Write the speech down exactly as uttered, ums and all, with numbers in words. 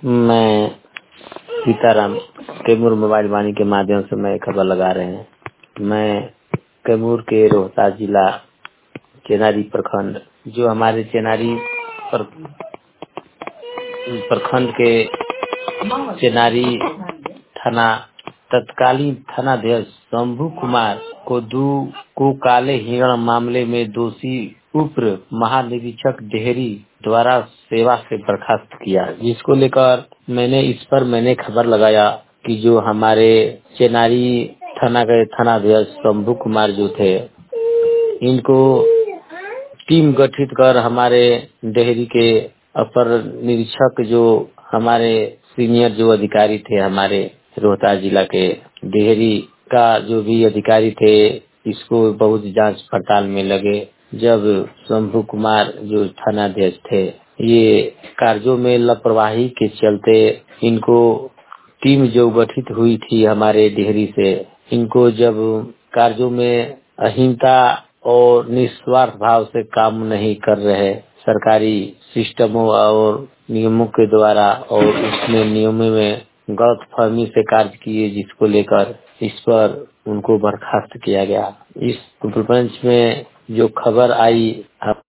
मैं सीताराम कैमूर मोबाइल वाणी के माध्यम से मैं खबर लगा रहे हैं। मैं कैमूर के रोहतास जिला चेनारी प्रखंड, जो हमारे चेनारी पर, प्रखंड के चेनारी थाना तत्कालीन थानाध्यक्ष शंभू कुमार को दू को काले हिरण मामले में दोषी उप महानिरीक्षक डेहरी द्वारा सेवा से बर्खास्त किया, जिसको लेकर मैंने इस पर मैंने खबर लगाया कि जो हमारे चेनारी थाना के थानाध्यक्ष शंभू कुमार जो थे, इनको टीम गठित कर हमारे डेहरी के अपर निरीक्षक, जो हमारे सीनियर जो अधिकारी थे हमारे रोहतास जिला के डेहरी का जो भी अधिकारी थे, इसको बहुत जांच पड़ताल में लगे। जब शंभू कुमार जो थानाध्यक्ष थे, ये कार्यों में लापरवाही के चलते इनको टीम जो गठित हुई थी हमारे डेहरी से, इनको जब कार्यों में अहिंसा और निस्वार्थ भाव से काम नहीं कर रहे, सरकारी सिस्टमों और नियमों के द्वारा, और उसमें नियमों में गलत फहमी से कार्य किए, जिसको लेकर इस पर उनको बर्खास्त किया गया। इस प्रपंच में जो खबर आई